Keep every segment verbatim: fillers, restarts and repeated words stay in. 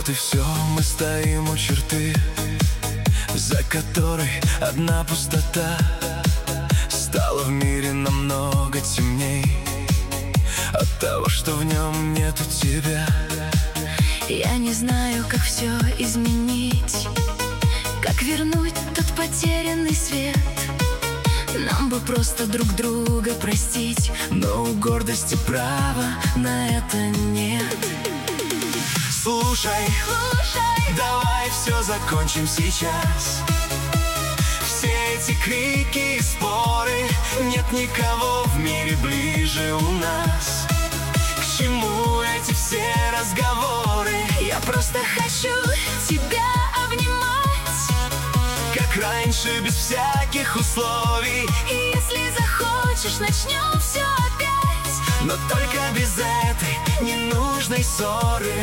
Вот и все, мы стоим у черты, за которой одна пустота. Стало в мире намного темней от того, что в нем нету тебя. Я не знаю, как все изменить, как вернуть тот потерянный свет. Нам бы просто друг друга простить, но у гордости права на это нет. Слушай, слушай, давай все закончим сейчас. Все эти крики и споры, нет никого в мире ближе у нас. К чему эти все разговоры? Я просто хочу тебя обнимать, как раньше, без всяких условий. И если захочешь, начнем все опять, но только без этой ненужной ссоры.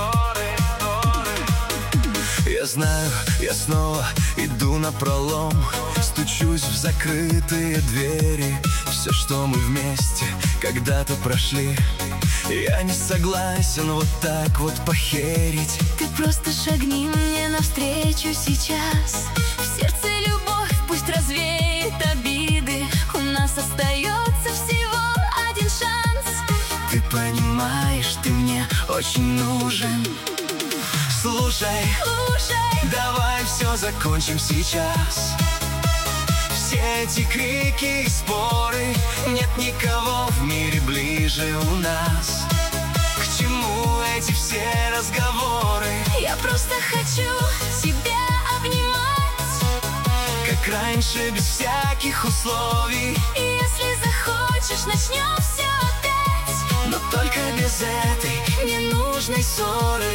Я знаю, я снова иду напролом, стучусь в закрытые двери. Все, что мы вместе когда-то прошли, я не согласен вот так вот похерить. Ты просто шагни мне навстречу сейчас. В сердце любовь пусть развеет обиды. У нас остается всего один шанс. Ты понимаешь, ты мне очень нужен. Слушай, слушай, давай все закончим сейчас. Все эти крики и споры, нет никого в мире ближе у нас. К чему эти все разговоры? Я просто хочу тебя обнимать, как раньше, без всяких условий. И если захочешь, начнем все опять, но только без этой ненужной ссоры.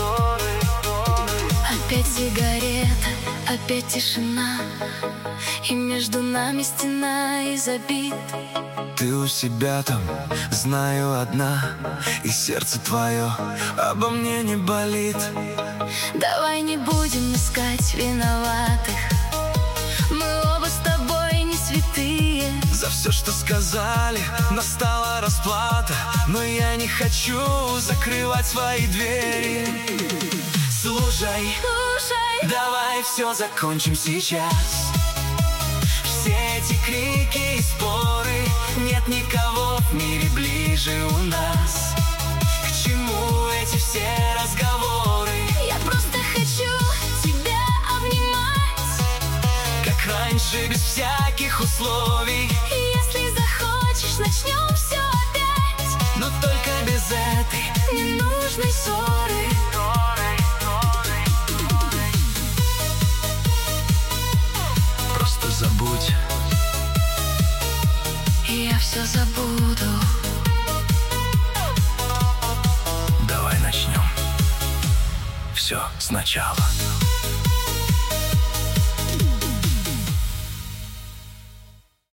Опять сигарета, опять тишина, и между нами стена из обид. Ты у себя там, знаю, одна, и сердце твое обо мне не болит. Давай не будем искать виноватых, мы оба с тобой не святые. За все, что сказали, настала расплата, но я не хочу закрывать свои двери. Слушай, слушай, давай все закончим сейчас. Все эти крики и споры, нет никого в мире ближе у нас. К чему эти все разговоры? Я просто хочу тебя обнимать, как раньше, без всяких условий. И если захочешь, начнем все опять, но только без этой ненужной ссоры. Просто забудь, и я все забуду. давай начнем все сначала.